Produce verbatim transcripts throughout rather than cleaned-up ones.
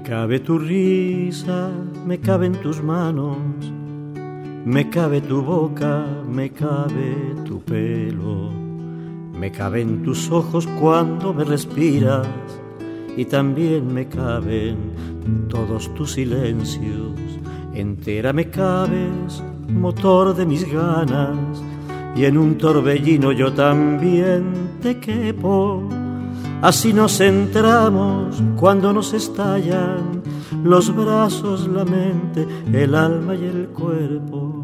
cabe tu risa, me caben tus manos, me cabe tu boca, me cabe tu pelo, me caben tus ojos cuando me respiras y también me caben todos tus silencios. Entera me cabes, motor de mis ganas, y en un torbellino yo también te quepo. Así nos entramos cuando nos estallan los brazos, la mente, el alma y el cuerpo.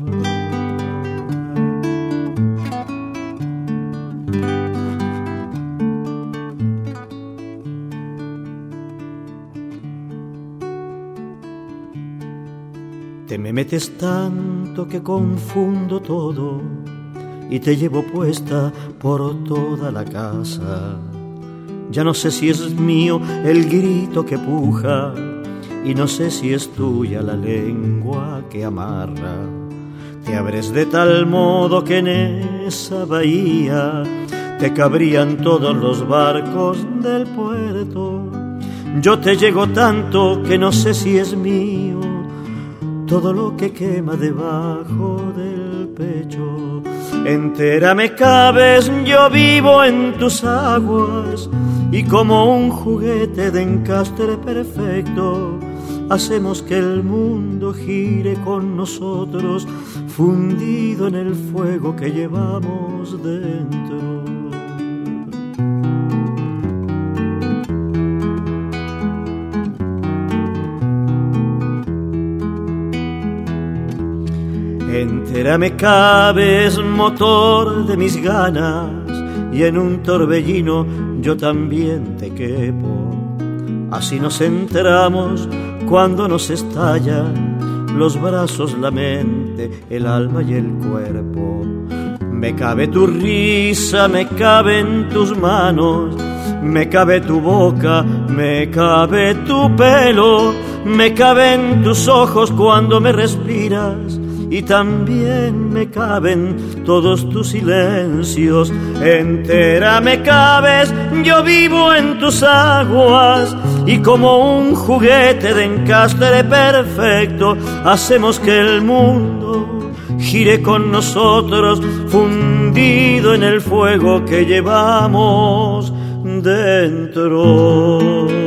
Te me metes tanto que confundo todo y te llevo puesta por toda la casa. Ya no sé si es mío el grito que puja y no sé si es tuya la lengua que amarra. Te abres de tal modo que en esa bahía te cabrían todos los barcos del puerto. Yo te llego tanto que no sé si es mío todo lo que quema debajo del pecho. Entera me cabes, yo vivo en tus aguas y como un juguete de encastre perfecto hacemos que el mundo gire con nosotros, fundido en el fuego que llevamos dentro. Entera me cabes, motor de mis ganas, y en un torbellino yo también te quepo. Así nos entramos cuando nos estallan los brazos, la mente, el alma y el cuerpo. Me cabe tu risa, me caben tus manos, me cabe tu boca, me cabe tu pelo, me caben tus ojos cuando me respiras y también me caben todos tus silencios. Entera me cabes, yo vivo en tus aguas y como un juguete de encastre perfecto hacemos que el mundo gire con nosotros, fundido en el fuego que llevamos dentro.